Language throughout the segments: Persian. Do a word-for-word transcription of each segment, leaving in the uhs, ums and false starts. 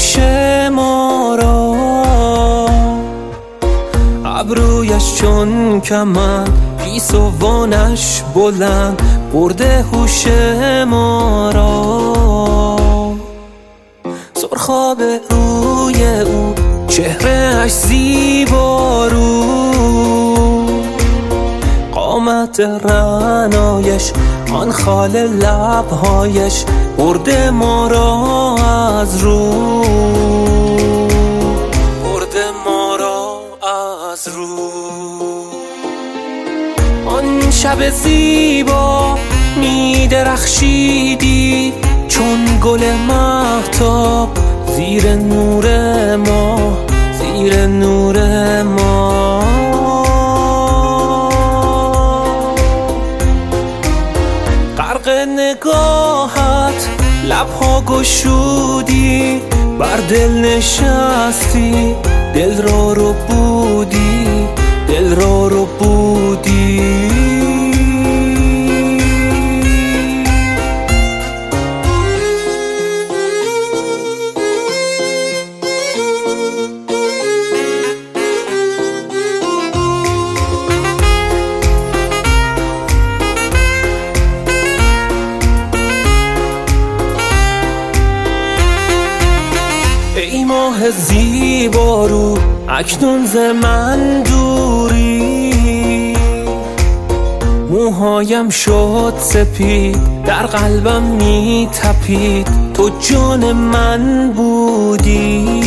هوش ما را، ابرویش چون کمند گیسوانش بلند برده هوش ما را. سرخاب روی او چهرهش زیبا رو، قامت رعنایش آن خال لبهایش برده ما را از رو، برده ما را از رو. آن شب زیبا می درخشیدی چون گل مهتاب زیر نور ما، زیر نور ما. غرق نگاهت لبها گشودی، بر دل نشستی دل را رو بودی، دل را رو بودی. ای ماه زیبا رو اکنون ز من دوری، موهایم شد سپید در قلبم می تپید تو جان من بودی.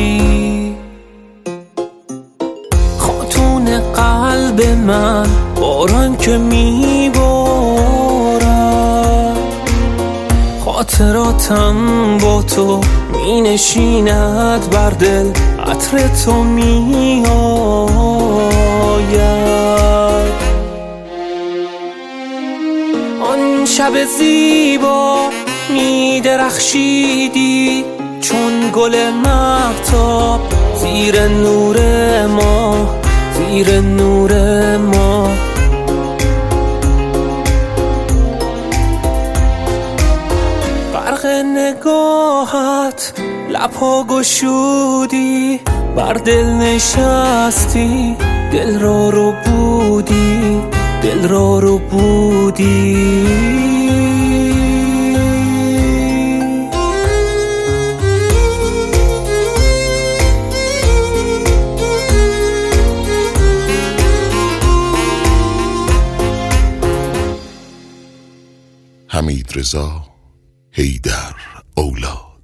خاتون قلب من باران که می بارد، خاطراتم با تو می نشیند بر دل، عطر تو می آید. آن شب زیبا می درخشیدی چون گل مهتاب زیر نور ما، زیر نور ما. غرق نگاهت لبها گشودی، بر دل نشستی دل را رو بودی، دل را رو بودی. حمیدرضا حیدر اولاد.